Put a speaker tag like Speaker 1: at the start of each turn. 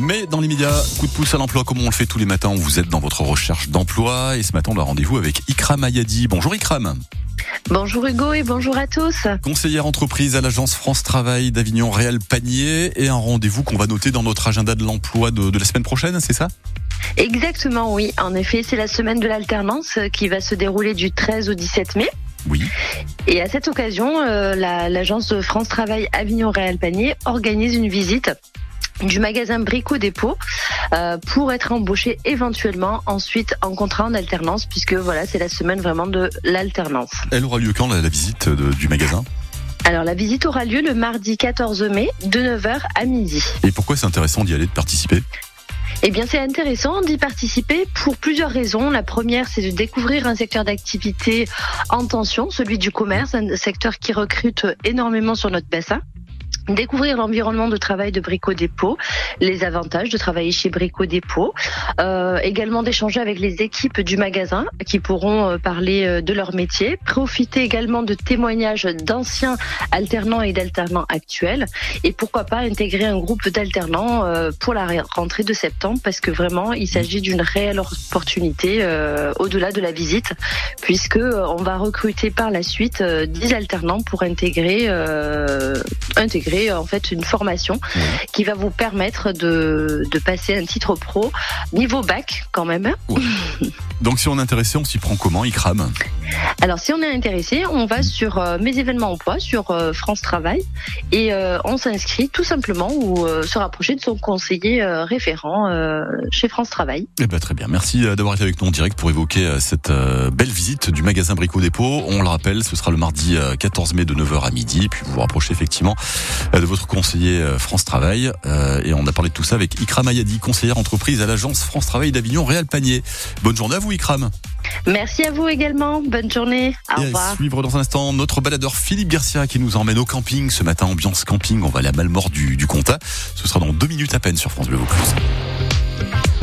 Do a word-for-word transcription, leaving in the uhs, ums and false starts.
Speaker 1: Mais dans l'immédiat, coup de pouce à l'emploi comme on le fait tous les matins, on vous aide dans votre recherche d'emploi. Et ce matin, on a rendez-vous avec Ikram Ayadi. Bonjour Ikram.
Speaker 2: Bonjour Hugo et bonjour à tous.
Speaker 1: Conseillère entreprise à l'agence France Travail d'Avignon Réal Panier. Et un rendez-vous qu'on va noter dans notre agenda de l'emploi de, de la semaine prochaine, c'est ça ?
Speaker 2: Exactement, oui. En effet, c'est la semaine de l'alternance qui va se dérouler du treize au dix-sept mai.
Speaker 1: Oui.
Speaker 2: Et à cette occasion, euh, la, l'agence France Travail Avignon Réal Panier organise une visite du magasin Brico Dépôt euh, pour être embauché éventuellement ensuite en contrat en alternance, puisque voilà, c'est la semaine vraiment de l'alternance.
Speaker 1: Elle aura lieu quand la, la visite de, du magasin ?
Speaker 2: Alors la visite aura lieu le mardi quatorze mai de neuf heures à midi.
Speaker 1: Et pourquoi c'est intéressant d'y aller, de participer ?
Speaker 2: Eh bien, c'est intéressant d'y participer pour plusieurs raisons. La première, c'est de découvrir un secteur d'activité en tension, celui du commerce, un secteur qui recrute énormément sur notre bassin. Découvrir l'environnement de travail de Brico Dépôt, les avantages de travailler chez Brico Dépôt, euh, également d'échanger avec les équipes du magasin qui pourront euh, parler euh, de leur métier, profiter également de témoignages d'anciens alternants et d'alternants actuels, et pourquoi pas intégrer un groupe d'alternants euh, pour la rentrée de septembre, parce que vraiment il s'agit d'une réelle opportunité euh, au-delà de la visite, puisque euh, on va recruter par la suite euh, dix alternants pour intégrer euh, intégrer en fait une formation mmh. qui va vous permettre de, de passer un titre pro niveau bac quand même.
Speaker 1: Ouais. Donc si on est intéressé, on s'y prend comment, Ikram ?
Speaker 2: Alors si on est intéressé, on va sur euh, mes événements emploi, sur euh, France Travail, et euh, on s'inscrit tout simplement ou euh, se rapprocher de son conseiller euh, référent euh, chez France Travail.
Speaker 1: Eh ben, très bien, merci d'avoir été avec nous en direct pour évoquer euh, cette euh, belle visite du magasin Brico Dépôt. On le rappelle, ce sera le mardi euh, quatorze mai de neuf heures à midi, puis vous vous rapprochez effectivement euh, de votre conseiller euh, France Travail, euh, et on a parlé de tout ça avec Ikram Ayadi, conseillère entreprise à l'agence France Travail d'Avignon Réal Panier. Bonne journée à vous Ikram.
Speaker 2: Merci à vous également, bonne journée, au
Speaker 1: et
Speaker 2: revoir.
Speaker 1: À suivre dans un instant notre baladeur Philippe Garcia qui nous emmène au camping. Ce matin, ambiance camping, on va aller à Malmort du, du Comtat. Ce sera dans deux minutes à peine sur France Bleu Vaucluse.